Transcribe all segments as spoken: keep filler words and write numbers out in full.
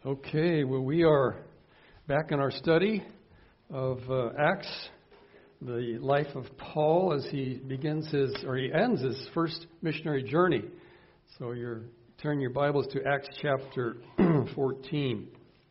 Okay, well, we are back in our study of uh, Acts, the life of Paul as he begins his, or he ends his first missionary journey. So you're turn your Bibles to Acts chapter fourteen.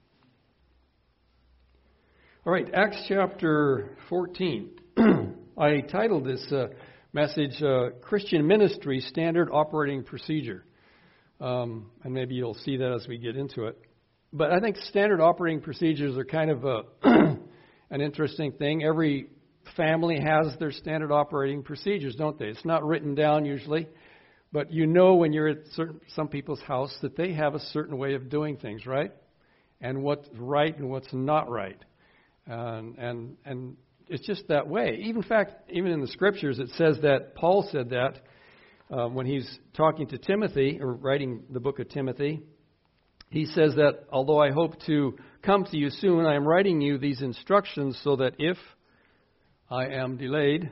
All right, Acts chapter fourteen. I titled this uh, message, uh, Christian Ministry Standard Operating Procedure. Um, and maybe you'll see that as we get into it. But I think standard operating procedures are kind of a an interesting thing. Every family has their standard operating procedures, don't they? It's not written down usually, but you know when you're at certain, some people's house that they have a certain way of doing things, right? And what's right and what's not right. Um, and and it's just that way. Even in fact, even in the scriptures, it says that Paul said that um, when he's talking to Timothy or writing the book of Timothy. He says that, although I hope to come to you soon, I am writing you these instructions so that if I am delayed,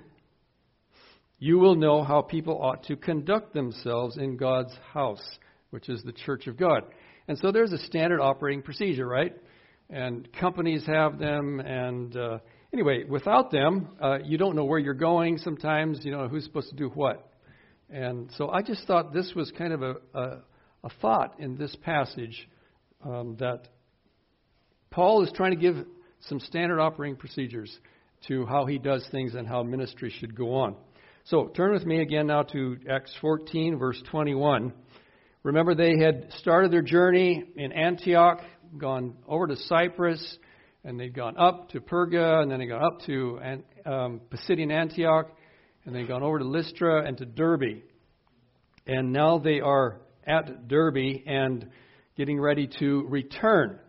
you will know how people ought to conduct themselves in God's house, which is the church of God. And so there's a standard operating procedure, right? And companies have them. And uh, anyway, without them, uh, you don't know where you're going sometimes, you know, who's supposed to do what. And so I just thought this was kind of a... a a thought in this passage um, that Paul is trying to give some standard operating procedures to how he does things and how ministry should go on. So turn with me again now to Acts fourteen, verse twenty-one. Remember, they had started their journey in Antioch, gone over to Cyprus, and they'd gone up to Perga, and then they gone up to um, Pisidian Antioch, and they'd gone over to Lystra and to Derbe. And now they are at Derbe and getting ready to return.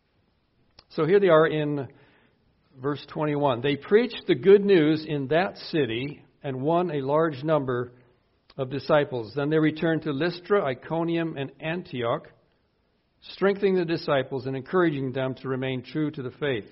So here they are in verse twenty-one. They preached the good news in that city and won a large number of disciples. Then they returned to Lystra, Iconium, and Antioch, strengthening the disciples and encouraging them to remain true to the faith,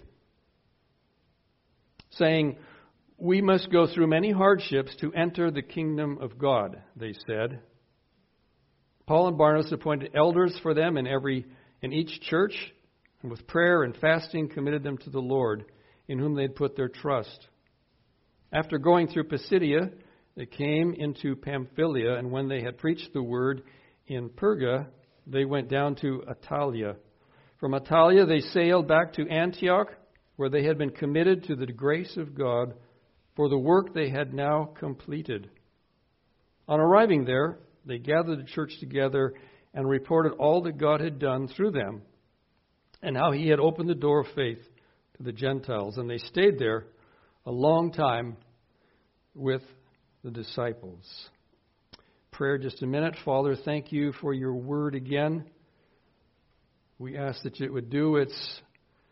saying, "We must go through many hardships to enter the kingdom of God," they said. Paul and Barnabas appointed elders for them in every in each church, and with prayer and fasting committed them to the Lord, in whom they had put their trust. After going through Pisidia, they came into Pamphylia, and when they had preached the word in Perga, they went down to Attalia. From Attalia they sailed back to Antioch, where they had been committed to the grace of God for the work they had now completed. On arriving there, they gathered the church together and reported all that God had done through them and how He had opened the door of faith to the Gentiles. And they stayed there a long time with the disciples. Prayer just a minute. Father, thank you for your word again. We ask that it would do its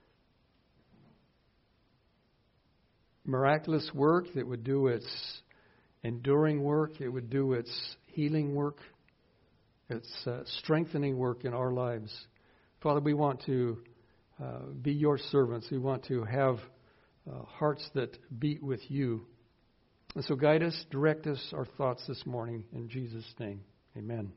miraculous work, that it would do its enduring work, it would do its healing work, its uh, strengthening work in our lives. Father, we want to uh, be your servants. We want to have uh, hearts that beat with you. And so guide us, direct us, our thoughts this morning. In Jesus' name, amen.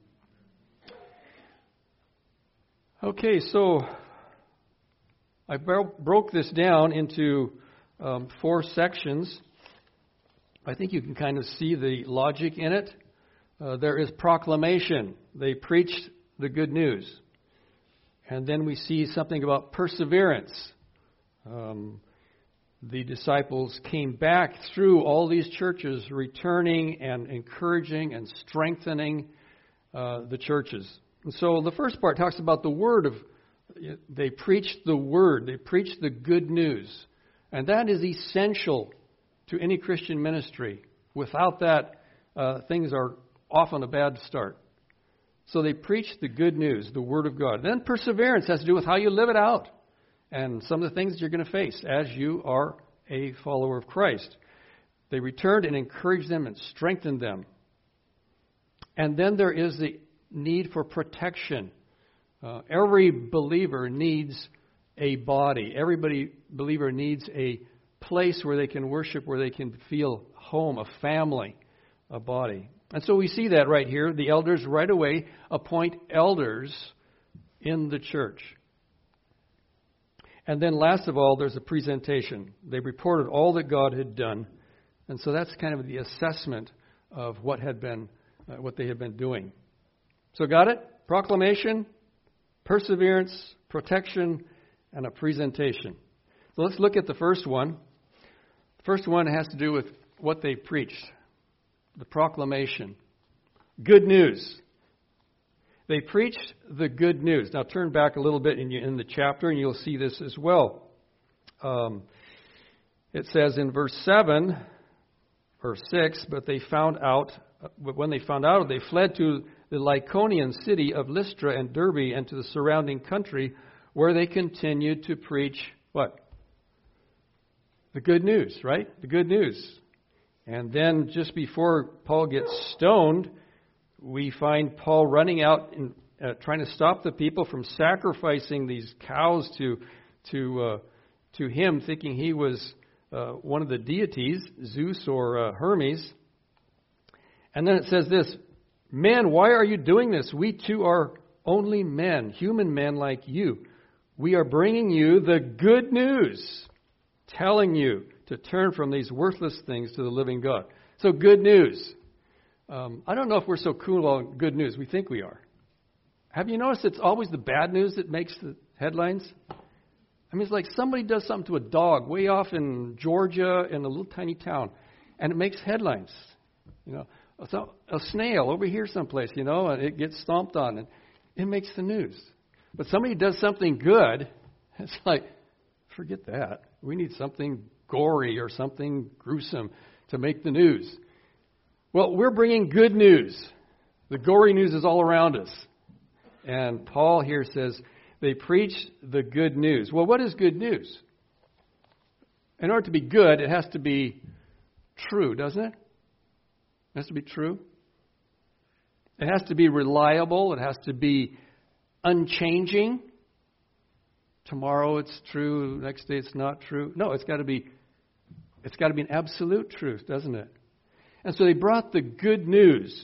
Okay, so I bro- broke this down into um, four sections. I think you can kind of see the logic in it. Uh, there is proclamation. They preached the good news. And then we see something about perseverance. Um, the disciples came back through all these churches, returning and encouraging and strengthening uh, the churches. And so the first part talks about the word of, they preached the word. They preached the good news. And that is essential to any Christian ministry. Without that, uh, things are often a bad start. So they preach the good news, the Word of God. Then perseverance has to do with how you live it out and some of the things you're going to face as you are a follower of Christ. They returned and encouraged them and strengthened them. And then there is the need for protection. Uh, every believer needs a body. Every believer needs a place where they can worship, where they can feel home, a family, a body. And so we see that right here. The elders right away appoint elders in the church. And then last of all, there's a presentation. They reported all that God had done. And so that's kind of the assessment of what had been, uh, what they had been doing. So got it? Proclamation, perseverance, protection, and a presentation. So let's look at the first one. The first one has to do with what they preached. The proclamation. Good news. They preached the good news. Now turn back a little bit in, in the chapter and you'll see this as well. Um, it says in verse seven, or six, but they found out, but when they found out, they fled to the Lycaonian city of Lystra and Derbe and to the surrounding country, where they continued to preach what? The good news, right? The good news. And then just before Paul gets stoned, we find Paul running out and uh, trying to stop the people from sacrificing these cows to to uh, to him, thinking he was uh, one of the deities, Zeus or uh, Hermes. And then it says this, "Men, why are you doing this? We too are only men, human men like you. We are bringing you the good news, telling you to turn from these worthless things to the living God." So good news. Um, I don't know if we're so cool on good news. We think we are. Have you noticed it's always the bad news that makes the headlines? I mean, it's like somebody does something to a dog way off in Georgia in a little tiny town, and it makes headlines. You know, so a snail over here someplace, you know, and it gets stomped on, and it makes the news. But somebody does something good, it's like, forget that. We need something gory or something gruesome to make the news. Well, we're bringing good news. The gory news is all around us. And Paul here says they preach the good news. Well, what is good news? In order to be good, it has to be true, doesn't it? It has to be true. It has to be reliable. It has to be unchanging. Tomorrow it's true, next day it's not true. No, it's got to be it's got to be an absolute truth, doesn't it? And so they brought the good news.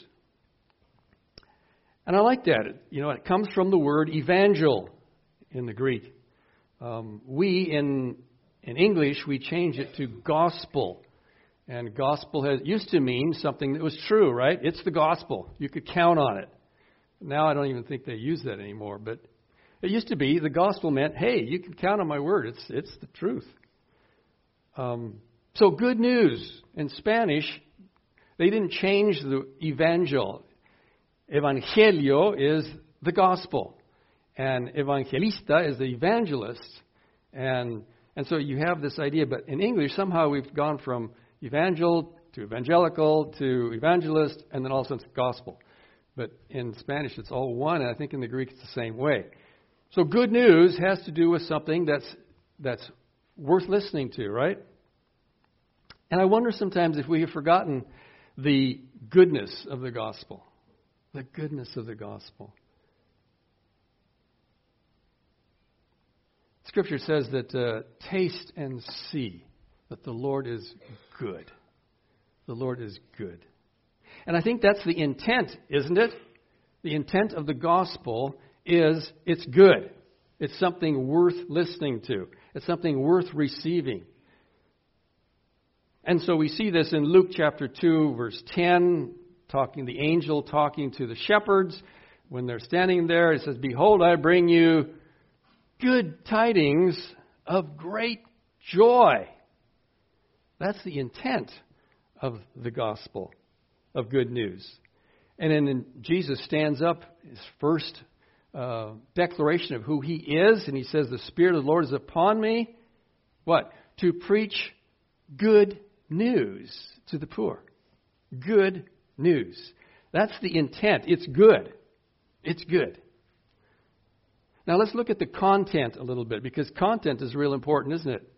And I like that. It, you know, it comes from the word evangel in the Greek. Um, we, in in English, we change it to gospel. And gospel has used to mean something that was true, right? It's the gospel. You could count on it. Now I don't even think they use that anymore. But it used to be the gospel meant, hey, you can count on my word. It's it's the truth. Um, so good news in Spanish. They didn't change the evangel. Evangelio is the gospel. And evangelista is the evangelist. And and so you have this idea. But in English, somehow we've gone from evangel to evangelical to evangelist, and then also it's gospel. But in Spanish, it's all one. And I think in the Greek, it's the same way. So good news has to do with something that's that's worth listening to, right? And I wonder sometimes if we have forgotten the goodness of the gospel. The goodness of the gospel. Scripture says that uh, taste and see that the Lord is good. The Lord is good. And I think that's the intent, isn't it? The intent of the gospel is it's good. It's something worth listening to. It's something worth receiving. And so we see this in Luke chapter two, verse ten, talking the angel talking to the shepherds. When they're standing there, it says, "Behold, I bring you good tidings of great joy." That's the intent of the gospel, of good news. And then Jesus stands up, his first uh, declaration of who he is, and he says, "The Spirit of the Lord is upon me." What? To preach good news to the poor. Good news. That's the intent. It's good. It's good. Now let's look at the content a little bit, because content is real important, isn't it?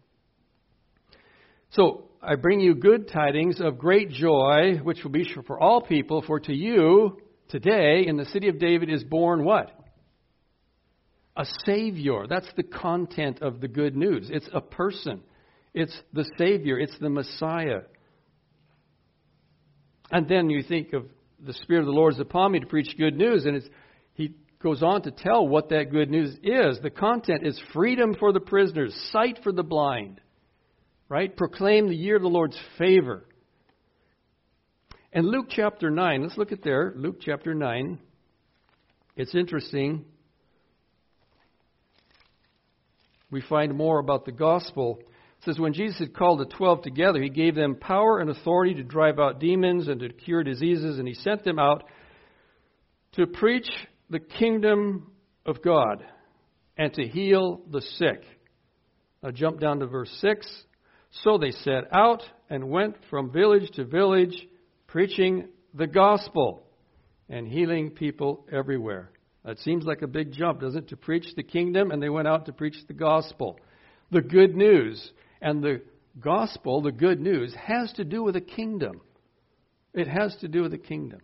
So, I bring you good tidings of great joy, which will be for all people, for to you today in the city of David is born what? A Savior. That's the content of the good news. It's a person. It's the Savior. It's the Messiah. And then you think of the Spirit of the Lord is upon me to preach good news, and it's He goes on to tell what that good news is. The content is freedom for the prisoners, sight for the blind, right? Proclaim the year of the Lord's favor. And Luke chapter nine, let's look at there, Luke chapter nine. It's interesting. We find more about the gospel. It says, when Jesus had called the twelve together, he gave them power and authority to drive out demons and to cure diseases, and he sent them out to preach the kingdom of God and to heal the sick. Now jump down to verse six. So they set out and went from village to village, preaching the gospel and healing people everywhere. That seems like a big jump, doesn't it? To preach the kingdom, and they went out to preach the gospel. The good news. And the gospel, the good news, has to do with a kingdom. It has to do with a kingdom.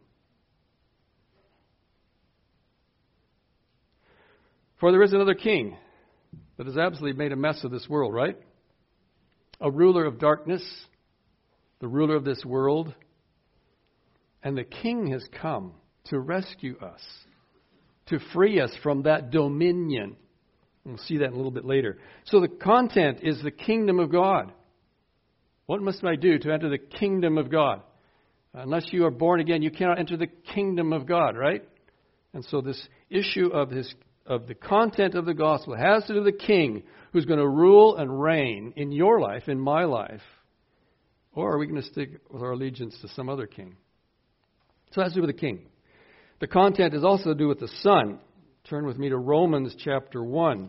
For there is another king that has absolutely made a mess of this world, right? A ruler of darkness, the ruler of this world. And the king has come to rescue us, to free us from that dominion. We'll see that a little bit later. So the content is the kingdom of God. What must I do to enter the kingdom of God? Unless you are born again, you cannot enter the kingdom of God, right? And so this issue of his of the content of the gospel has to do with the king who's going to rule and reign in your life, in my life. Or are we going to stick with our allegiance to some other king? So that's to do with the king. The content is also to do with the Son. Turn with me to Romans chapter one.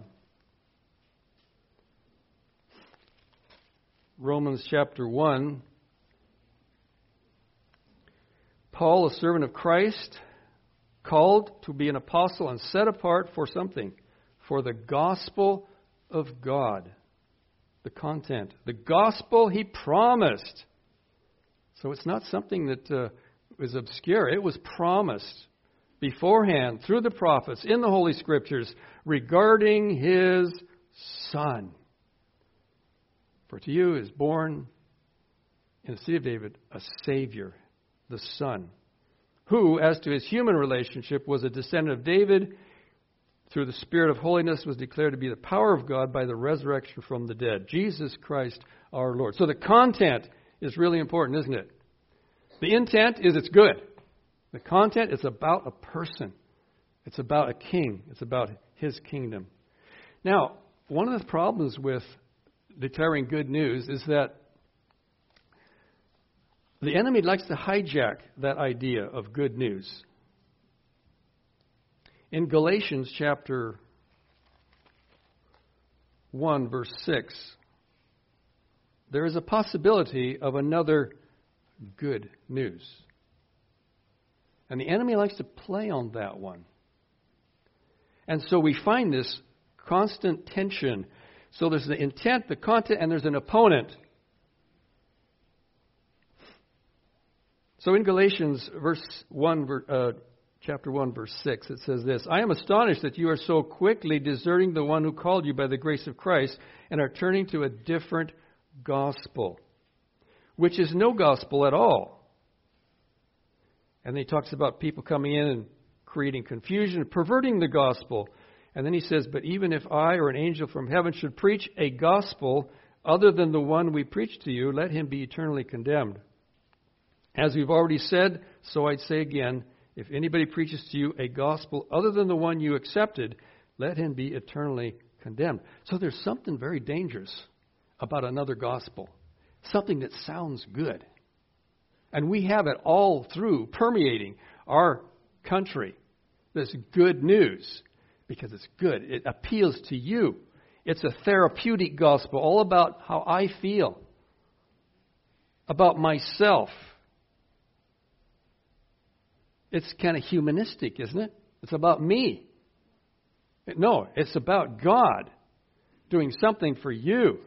Romans chapter one. Paul, a servant of Christ, called to be an apostle and set apart for something, for the gospel of God. The content. The gospel he promised. So it's not something that uh, was obscure. It was promised beforehand through the prophets in the Holy Scriptures regarding his Son. For to you is born in the city of David a Savior, the Son, who, as to his human relationship, was a descendant of David, through the Spirit of holiness was declared to be the power of God by the resurrection from the dead. Jesus Christ our Lord. So the content is really important, isn't it? The intent is it's good. The content is about a person. It's about a king. It's about his kingdom. Now, one of the problems with declaring good news is that the enemy likes to hijack that idea of good news. In Galatians chapter one, verse six, there is a possibility of another good news. And the enemy likes to play on that one. And so we find this constant tension. So there's the intent, the content, and there's an opponent. So in Galatians verse one, uh, chapter one, verse six, it says this: I am astonished that you are so quickly deserting the one who called you by the grace of Christ and are turning to a different gospel, which is no gospel at all. And then he talks about people coming in and creating confusion, perverting the gospel. And then he says, but even if I or an angel from heaven should preach a gospel other than the one we preach to you, let him be eternally condemned. As we've already said, so I'd say again, if anybody preaches to you a gospel other than the one you accepted, let him be eternally condemned. So there's something very dangerous about another gospel. Something that sounds good. And we have it all through, permeating our country. This good news. Because it's good. It appeals to you. It's a therapeutic gospel, all about how I feel. About myself. It's kind of humanistic, isn't it? It's about me. No, it's about God doing something for you.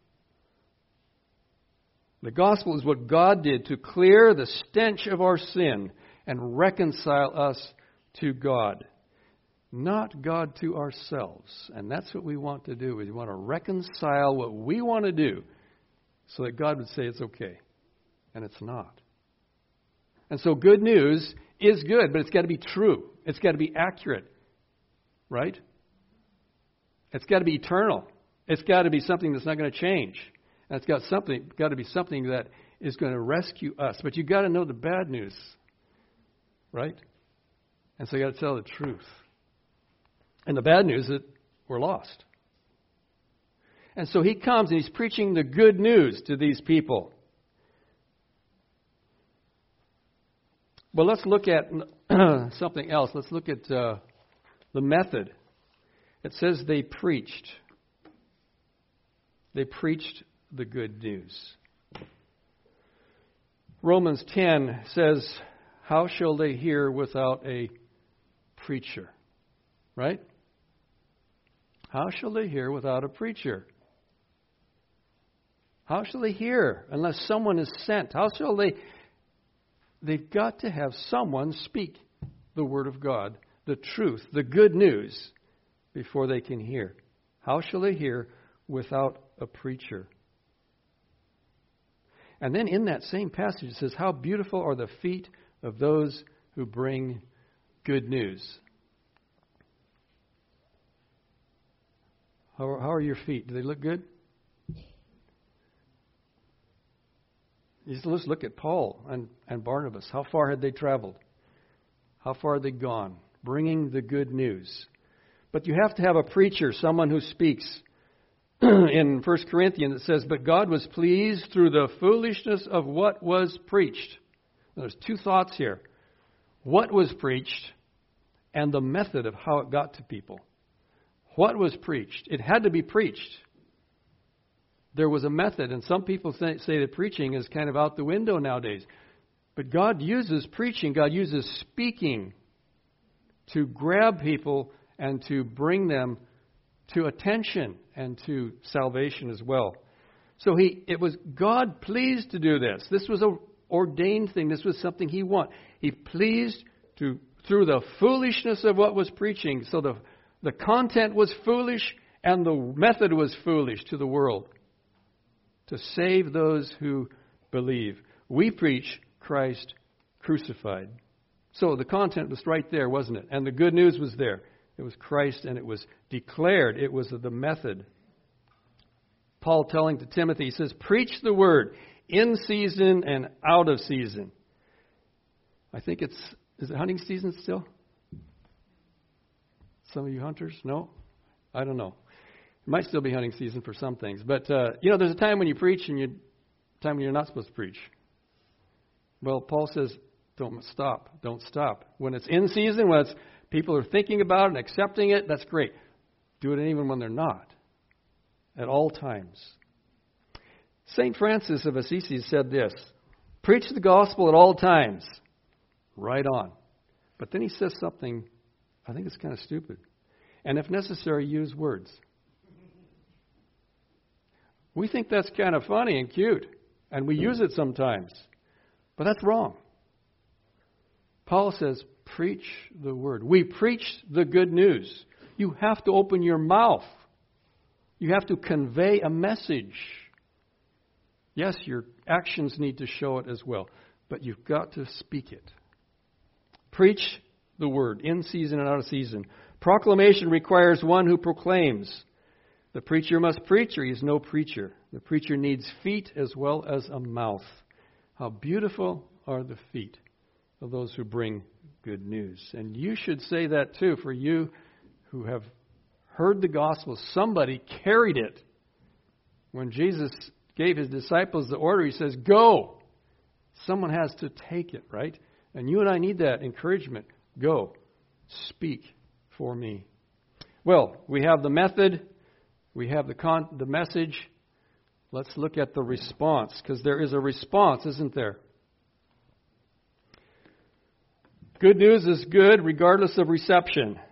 The gospel is what God did to clear the stench of our sin and reconcile us to God. Not God to ourselves. And that's what we want to do. We want to reconcile what we want to do so that God would say it's okay. And it's not. And so good news is good, but it's got to be true. It's got to be accurate. right? It's got to be eternal. It's got to be something that's not going to change. And it's got something, got to be something that is going to rescue us. But you've got to know the bad news, right? And so you got to tell the truth. And the bad news is that we're lost. And so he comes and he's preaching the good news to these people. Well, let's look at something else. Let's look at uh, the method. It says they preached. They preached the good news. Romans ten says, how shall they hear without a preacher? Right? How shall they hear without a preacher? How shall they hear unless someone is sent? How shall they... They've got to have someone speak the Word of God, the truth, the good news, before they can hear. How shall they hear without a preacher? And then in that same passage it says, how beautiful are the feet of those who bring good news. How, how are your feet? Do they look good? Let's look at Paul and, and Barnabas. How far had they traveled? How far had they gone? Bringing the good news. But you have to have a preacher, someone who speaks. In First Corinthians it says, but God was pleased through the foolishness of what was preached. There's two thoughts here. What was preached and the method of how it got to people. What was preached? It had to be preached. There was a method, and some people say, say that preaching is kind of out the window nowadays. But God uses preaching, God uses speaking to grab people and to bring them to attention and to salvation as well. So he, it was God pleased to do this. This was an ordained thing. This was something He wanted. He pleased to, through the foolishness of what was preaching. So the, the content was foolish and the method was foolish to the world. To save those who believe. We preach Christ crucified. So the content was right there, wasn't it? And the good news was there. It was Christ and it was declared. It was the method. Paul telling to Timothy, he says, preach the word in season and out of season. I think it's, is it hunting season still? Some of you hunters? No? I don't know. It might still be hunting season for some things. But, uh, you know, there's a time when you preach and you, a time when you're not supposed to preach. Well, Paul says, don't stop. Don't stop. When it's in season, when it's, people are thinking about it and accepting it, that's great. Do it even when they're not. At all times. Saint Francis of Assisi said this, preach the gospel at all times. Right on. But then he says something, I think it's kind of stupid. And if necessary, use words. We think that's kind of funny and cute, and we use it sometimes. But that's wrong. Paul says, preach the word. We preach the good news. You have to open your mouth. You have to convey a message. Yes, your actions need to show it as well, but you've got to speak it. Preach the word, in season and out of season. Proclamation requires one who proclaims. The preacher must preach or he is no preacher. The preacher needs feet as well as a mouth. How beautiful are the feet of those who bring good news. And you should say that too, for you who have heard the gospel. Somebody carried it. When Jesus gave His disciples the order, He says, go. Someone has to take it, right? And you and I need that encouragement. Go. Speak for me. Well, we have the method. We have the con- the message. Let's look at the response, because there is a response, isn't there? Good news is good regardless of reception. Is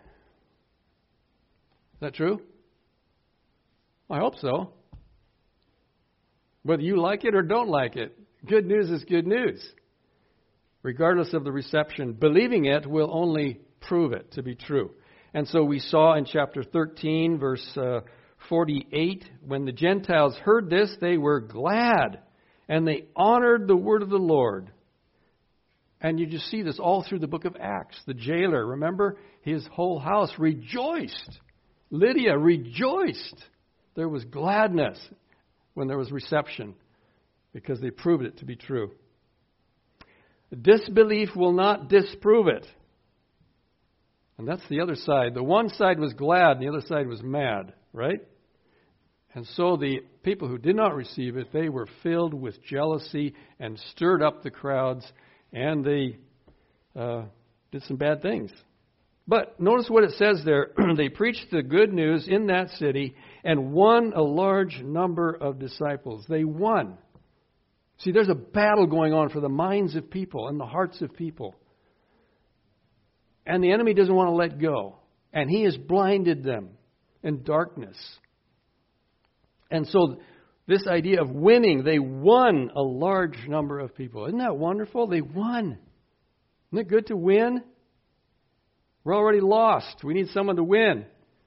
that true? I hope so. Whether you like it or don't like it, good news is good news. Regardless of the reception, believing it will only prove it to be true. And so we saw in chapter thirteen, verse uh, forty-eight, when the Gentiles heard this, they were glad, and they honored the word of the Lord. And you just see this all through the book of Acts. The jailer, remember? His whole house rejoiced. Lydia rejoiced. There was gladness when there was reception because they proved it to be true. Disbelief will not disprove it. And that's the other side. The one side was glad and the other side was mad, right? And so the people who did not receive it, they were filled with jealousy and stirred up the crowds, and they uh, did some bad things. But notice what it says there. They preached the good news in that city and won a large number of disciples. They won. See, there's a battle going on for the minds of people and the hearts of people. And the enemy doesn't want to let go. And he has blinded them in darkness. And so this idea of winning, they won a large number of people. Isn't that wonderful? They won. Isn't it good to win? We're already lost. We need someone to win.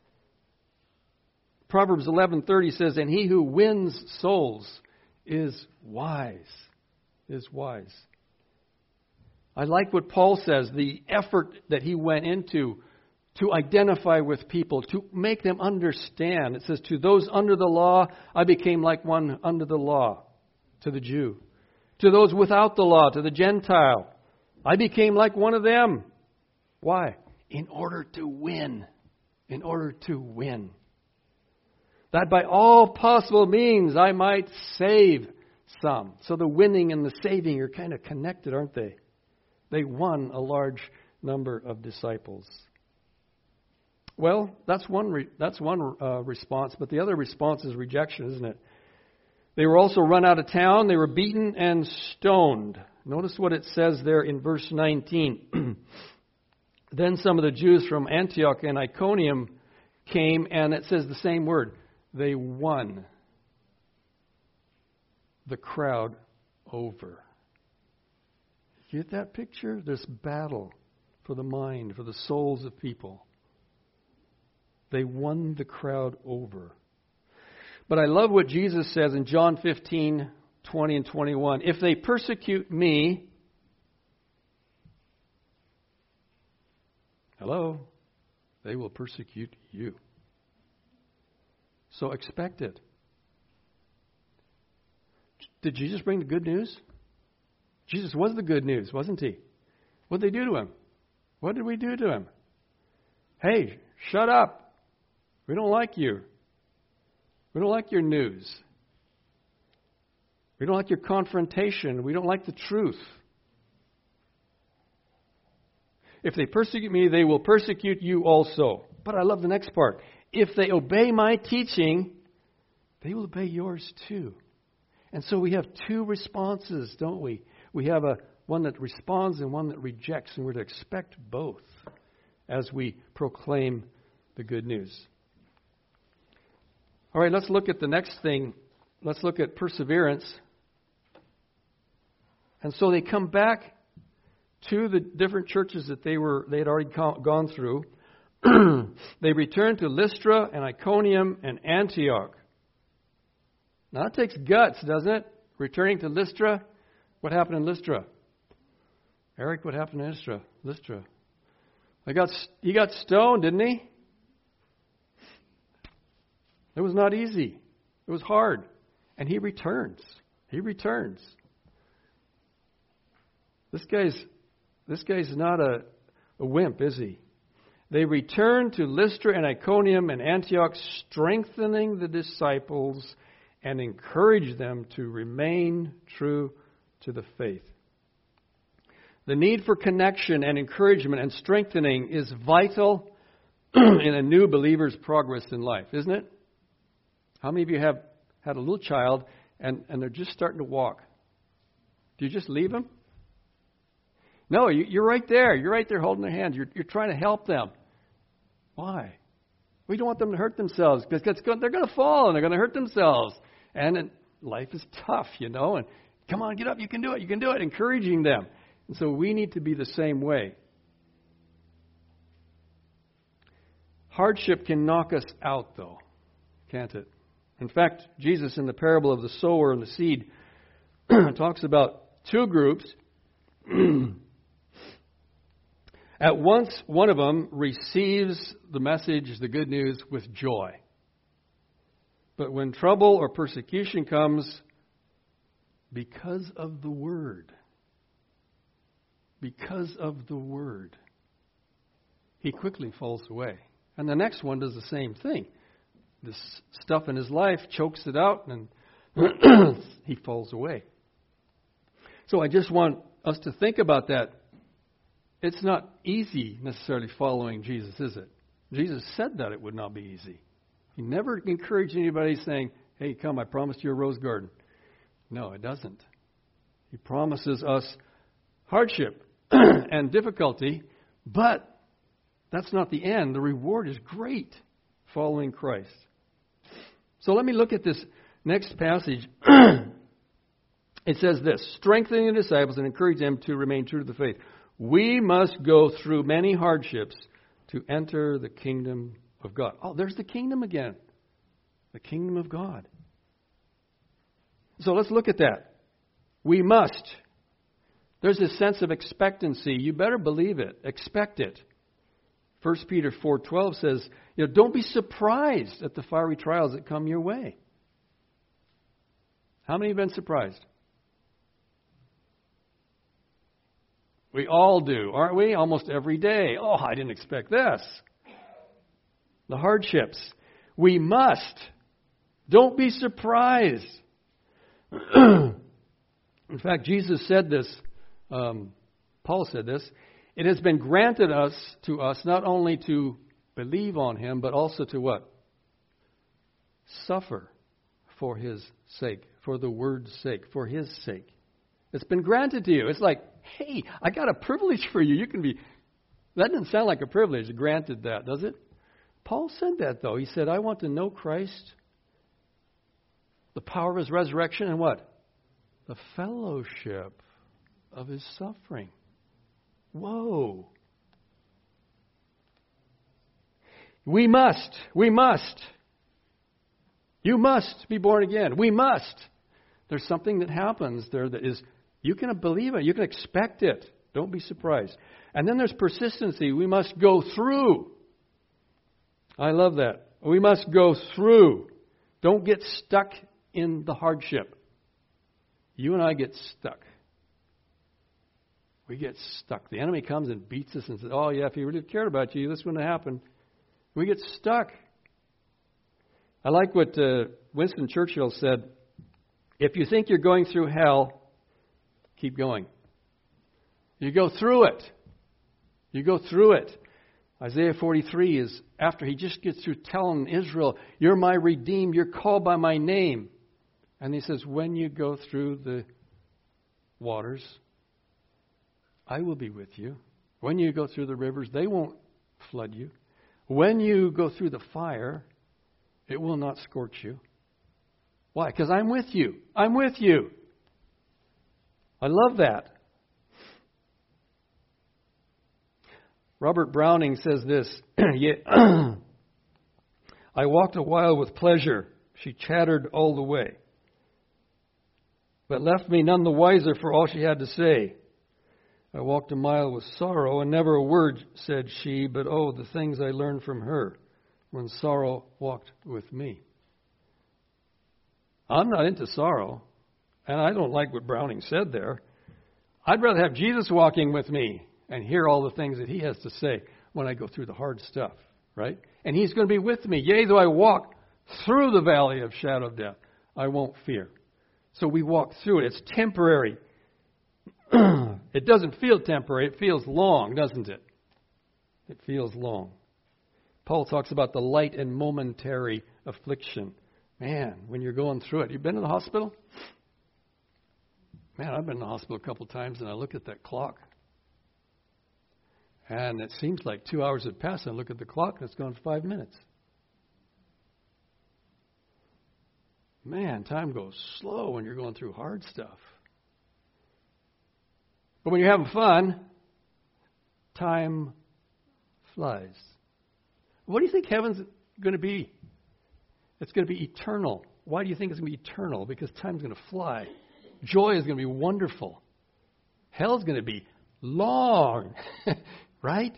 Proverbs eleven thirty says, "And he who wins souls is wise." Is wise. I like what Paul says, the effort that he went into to identify with people, to make them understand. It says, "To those under the law, I became like one under the law," to the Jew. "To those without the law, to the Gentile, I became like one of them." Why? In order to win. In order to win. "That by all possible means I might save some." So the winning and the saving are kind of connected, aren't they? They won a large number of disciples. Well, that's one re- that's one uh, response, but the other response is rejection, isn't it? They were also run out of town. They were beaten and stoned. Notice what it says there in verse nineteen. "Then some of the Jews from Antioch and Iconium came," and it says the same word. They won the crowd over. You get that picture? This battle for the mind, for the souls of people. They won the crowd over. But I love what Jesus says in John fifteen, twenty and twenty-one. "If they persecute me," hello, "they will persecute you." So expect it. Did Jesus bring the good news? Jesus was the good news, wasn't he? What did they do to him? What did we do to him? Hey, shut up. We don't like you. We don't like your news. We don't like your confrontation. We don't like the truth. "If they persecute me, they will persecute you also." But I love the next part. "If they obey my teaching, they will obey yours too." And so we have two responses, don't we? We have a one that responds and one that rejects, and we're to expect both as we proclaim the good news. All right, let's look at the next thing. Let's look at perseverance. And so they come back to the different churches that they were they had already gone through. They returned to Lystra and Iconium and Antioch. Now that takes guts, doesn't it? Returning to Lystra. What happened in Lystra? Eric, what happened in Lystra? Lystra. They got he got stoned, didn't he? It was not easy. It was hard. And he returns. He returns. This guy's this guy's not a, a wimp, is he? They returned to Lystra and Iconium and Antioch, strengthening the disciples and encouraged them to remain true to the faith. The need for connection and encouragement and strengthening is vital in a new believer's progress in life, isn't it? How many of you have had a little child and, and they're just starting to walk? Do you just leave them? No, you, you're right there. You're right there holding their hand. You're, you're trying to help them. Why? We don't want them to hurt themselves because they're going to fall and they're going to hurt themselves. And it, life is tough, you know. And come on, get up. You can do it. You can do it. Encouraging them. And so we need to be the same way. Hardship can knock us out, though, can't it? In fact, Jesus in the parable of the sower and the seed talks about two groups. At once, one of them receives the message, the good news, with joy. But when trouble or persecution comes, because of the word, because of the word, he quickly falls away. And the next one does the same thing. This stuff in his life chokes it out, and he falls away. So I just want us to think about that. It's not easy necessarily following Jesus, is it? Jesus said that it would not be easy. He never encouraged anybody saying, hey, come, I promised you a rose garden. No, it doesn't. He promises us hardship and difficulty, but that's not the end. The reward is great following Christ. So let me look at this next passage. It says this, strengthening the disciples and encourage them to remain true to the faith. We must go through many hardships to enter the kingdom of God. Oh, there's the kingdom again. The kingdom of God. So let's look at that. We must. There's this sense of expectancy. You better believe it. Expect it. First Peter four twelve says, you know, don't be surprised at the fiery trials that come your way. How many have been surprised? We all do, aren't we? Almost every day. Oh, I didn't expect this. The hardships. We must. Don't be surprised. In fact, Jesus said this. Um, Paul said this. It has been granted us to us not only to believe on Him, but also to what? Suffer for His sake, for the word's sake, for His sake. It's been granted to you. It's like, hey, I got a privilege for you. You can be. That doesn't sound like a privilege. Granted that, does it? Paul said that, though. He said, I want to know Christ, the power of His resurrection, and what? The fellowship of His suffering. Whoa. We must. We must. You must be born again. We must. There's something that happens there that is, you can believe it. You can expect it. Don't be surprised. And then there's persistency. We must go through. I love that. We must go through. Don't get stuck in the hardship. You and I get stuck. We get stuck. The enemy comes and beats us and says, oh, yeah, if he really cared about you, this wouldn't have happened. We get stuck. I like what uh, Winston Churchill said. If you think you're going through hell, keep going. You go through it. You go through it. Isaiah forty-three is after he just gets through telling Israel, you're my redeemed, you're called by my name. And he says, when you go through the waters, I will be with you. When you go through the rivers, they won't flood you. When you go through the fire, it will not scorch you. Why? Because I'm with you. I'm with you. I love that. Robert Browning says this, I walked a while with pleasure. She chattered all the way, but left me none the wiser for all she had to say. I walked a mile with sorrow, and never a word said she, but oh, the things I learned from her when sorrow walked with me. I'm not into sorrow, and I don't like what Browning said there. I'd rather have Jesus walking with me and hear all the things that He has to say when I go through the hard stuff, right? And He's going to be with me. Yea, though I walk through the valley of shadow of death, I won't fear. So we walk through it. It's temporary. It doesn't feel temporary. It feels long, doesn't it? It feels long. Paul talks about the light and momentary affliction. Man, when you're going through it. You've been in the hospital? Man, I've been in the hospital a couple times, and I look at that clock. And it seems like two hours have passed, and I look at the clock, and it's gone five minutes. Man, time goes slow when you're going through hard stuff. But when you're having fun, time flies. What do you think heaven's going to be? It's going to be eternal. Why do you think it's going to be eternal? Because time's going to fly. Joy is going to be wonderful. Hell's going to be long. Right?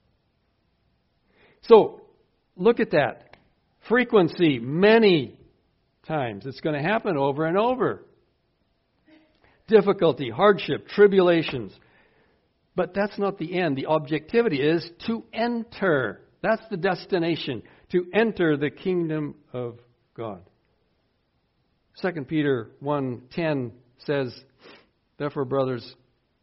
So, look at that. Frequency, many times. It's going to happen over and over. Difficulty, hardship, tribulations. But that's not the end. The objectivity is to enter. That's the destination. To enter the kingdom of God. Second Peter one ten says, therefore, brothers,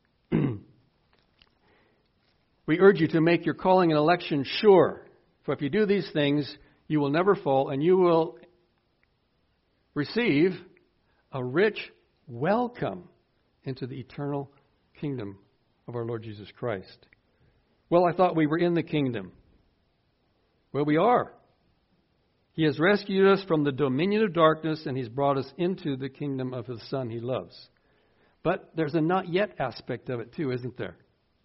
we urge you to make your calling and election sure. For if you do these things, you will never fall, and you will receive a rich welcome into the eternal kingdom of our Lord Jesus Christ. Well, I thought we were in the kingdom. Well, we are. He has rescued us from the dominion of darkness, and He's brought us into the kingdom of His Son He loves. But there's a not yet aspect of it too, isn't there?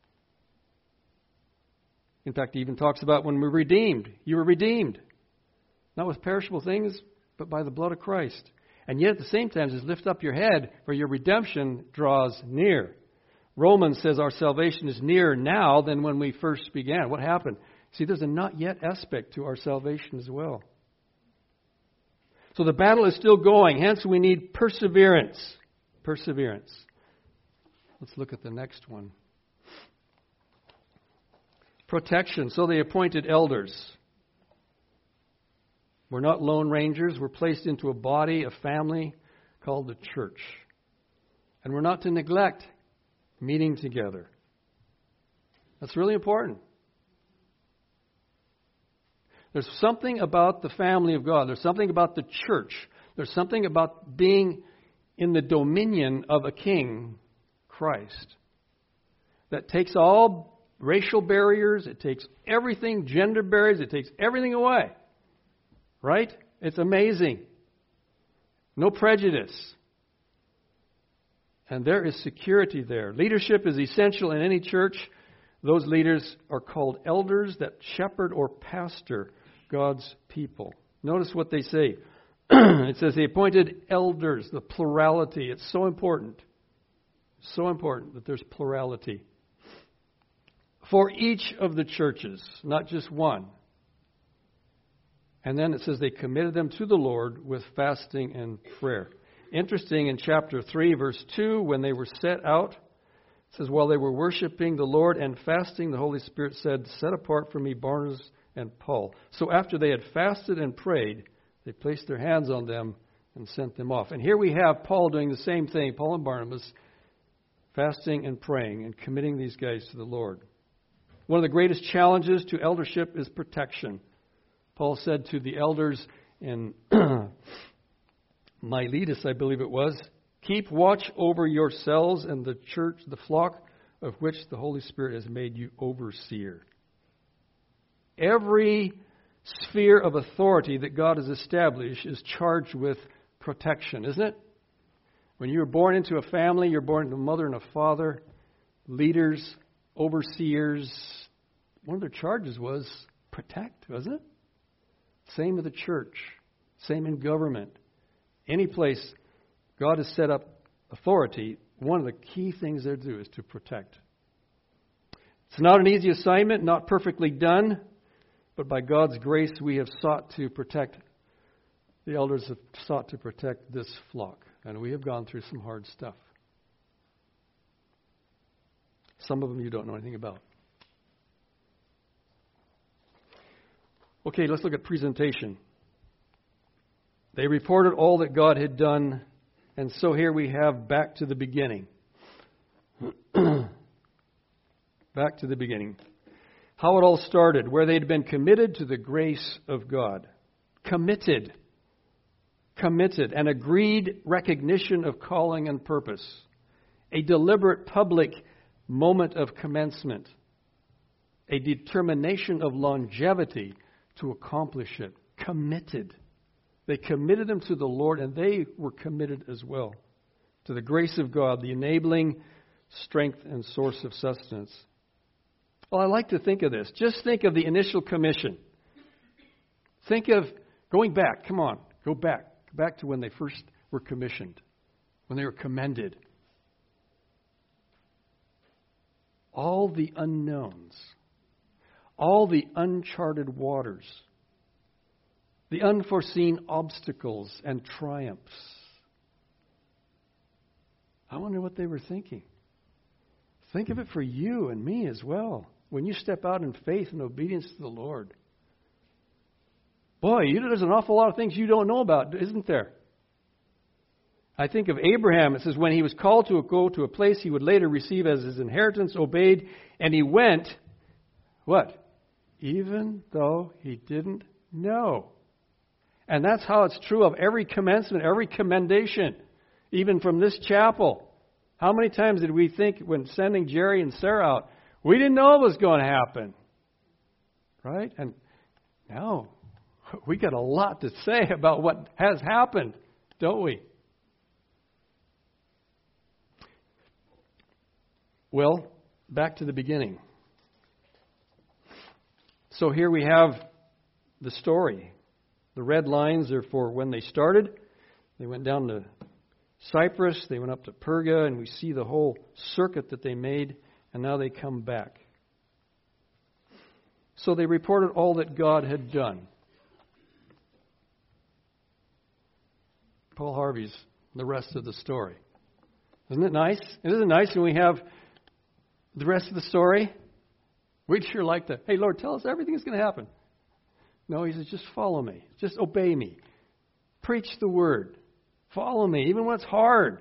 In fact, He even talks about when we're redeemed. You were redeemed. Not with perishable things, but by the blood of Christ. And yet at the same time, says, lift up your head, for your redemption draws near. Romans says our salvation is nearer now than when we first began. What happened? See, there's a not yet aspect to our salvation as well. So the battle is still going. Hence, we need perseverance. Perseverance. Let's look at the next one. Protection. So they appointed elders. We're not lone rangers. We're placed into a body, a family called the church. And we're not to neglect meeting together. That's really important. There's something about the family of God. There's something about the church. There's something about being in the dominion of a king, Christ, that takes all racial barriers. It takes everything, gender barriers. It takes everything away. Right? It's amazing. No prejudice. And there is security there. Leadership is essential in any church. Those leaders are called elders that shepherd or pastor God's people. Notice what they say. It says they appointed elders, the plurality. It's so important. So important that there's plurality. For each of the churches, not just one. And then it says they committed them to the Lord with fasting and prayer. Interesting, in chapter three, verse two, when they were set out, it says, while they were worshiping the Lord and fasting, the Holy Spirit said, set apart for me Barnabas and Paul. So after they had fasted and prayed, they placed their hands on them and sent them off. And here we have Paul doing the same thing, Paul and Barnabas, fasting and praying and committing these guys to the Lord. One of the greatest challenges to eldership is protection. Paul said to the elders in Miletus, I believe it was, keep watch over yourselves and the church, the flock of which the Holy Spirit has made you overseer. Every sphere of authority that God has established is charged with protection, isn't it? When you're born into a family, you're born into a mother and a father, leaders, overseers. One of their charges was protect, wasn't it? Same with the church. Same in government. Any place God has set up authority, one of the key things they do is to protect. It's not an easy assignment, not perfectly done, but by God's grace we have sought to protect, the elders have sought to protect this flock. And we have gone through some hard stuff. Some of them you don't know anything about. Okay, let's look at presentation. They reported all that God had done, and so here we have back to the beginning. Back to the beginning. How it all started, where they'd been committed to the grace of God. Committed. Committed. An agreed recognition of calling and purpose. A deliberate public moment of commencement. A determination of longevity to accomplish it. Committed. They committed them to the Lord, and they were committed as well to the grace of God, the enabling strength and source of sustenance. Well, I like to think of this. Just think of the initial commission. Think of going back. Come on, go back. Go back to when they first were commissioned, when they were commended. All the unknowns all the uncharted waters, the unforeseen obstacles and triumphs. I wonder what they were thinking. Think of it for you and me as well. When you step out in faith and obedience to the Lord. Boy, you, there's an awful lot of things you don't know about, isn't there? I think of Abraham. It says, when he was called to go to a place he would later receive as his inheritance, obeyed, and he went, what? Even though he didn't know. And that's how it's true of every commencement, every commendation, even from this chapel. How many times did we think when sending Jerry and Sarah out, we didn't know it was going to happen? Right? And now we got a lot to say about what has happened, don't we? Well, back to the beginning. So here we have the story. The red lines are for when they started. They went down to Cyprus, they went up to Perga, and we see the whole circuit that they made, and now they come back. So they reported all that God had done. Paul Harvey's the rest of the story. Isn't it nice? Isn't it nice when we have the rest of the story? We'd sure like to, hey, Lord, tell us everything that's going to happen. No, he says, just follow me. Just obey me. Preach the word. Follow me, even when it's hard.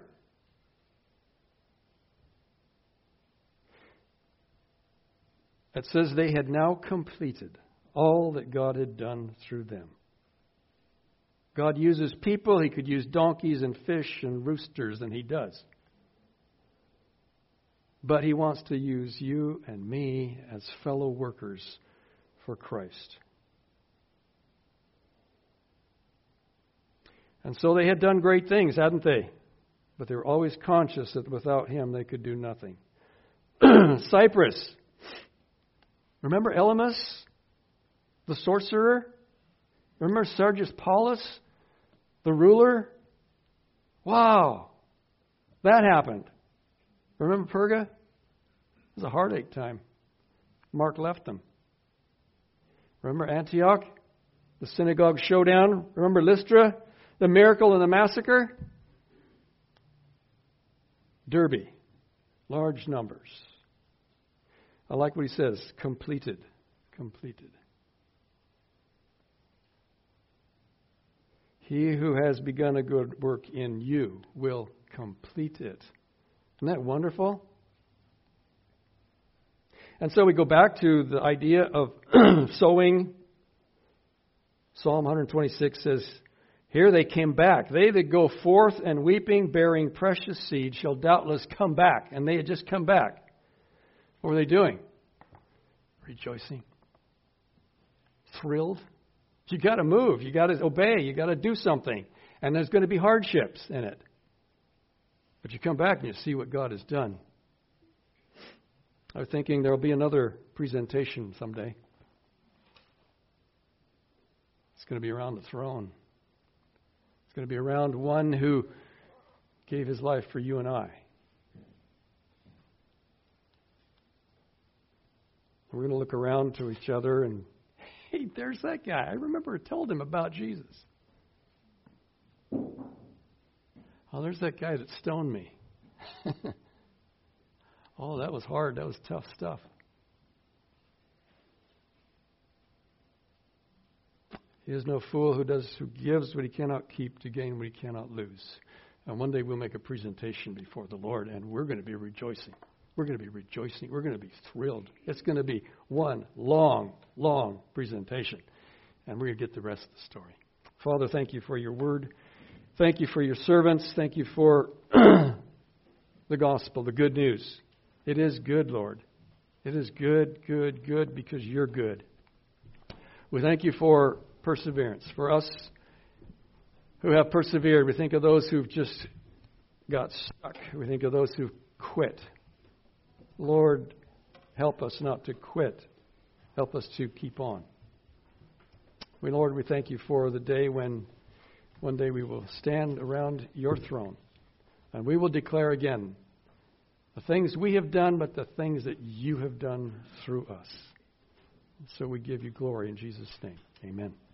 It says they had now completed all that God had done through them. God uses people. He could use donkeys and fish and roosters, and He does. But He wants to use you and me as fellow workers for Christ. And so they had done great things, hadn't they? But they were always conscious that without Him they could do nothing. Cyprus. Remember Elymas, the sorcerer? Remember Sergius Paulus, the ruler? Wow, that happened. Remember Perga? It was a heartache time. Mark left them. Remember Antioch? The synagogue showdown? Remember Lystra? The miracle and the massacre? Derbe. Large numbers. I like what he says. Completed. Completed. He who has begun a good work in you will complete it. Isn't that wonderful? And so we go back to the idea of sowing. Psalm one twenty-six says, here they came back. They that go forth and weeping, bearing precious seed, shall doubtless come back. And they had just come back. What were they doing? Rejoicing. Thrilled. You got to move. You got to obey. You got to do something. And there's going to be hardships in it. But you come back and you see what God has done. I was thinking there will be another presentation someday. It's going to be around the throne. It's going to be around one who gave his life for you and I. We're going to look around to each other and, hey, there's that guy. I remember I told him about Jesus. Oh, there's that guy that stoned me. Oh, that was hard. That was tough stuff. He is no fool who does who gives what he cannot keep to gain what he cannot lose. And one day we'll make a presentation before the Lord, and we're going to be rejoicing. We're going to be rejoicing. We're going to be thrilled. It's going to be one long, long presentation. And we're going to get the rest of the story. Father, thank you for your word. Thank you for your servants. Thank you for the gospel, the good news. It is good, Lord. It is good, good, good because you're good. We thank you for perseverance. For us who have persevered, we think of those who've just got stuck. We think of those who've quit. Lord, help us not to quit. Help us to keep on. We, Lord, we thank you for the day when one day we will stand around your throne and we will declare again the things we have done, but the things that you have done through us. So we give you glory in Jesus' name. Amen.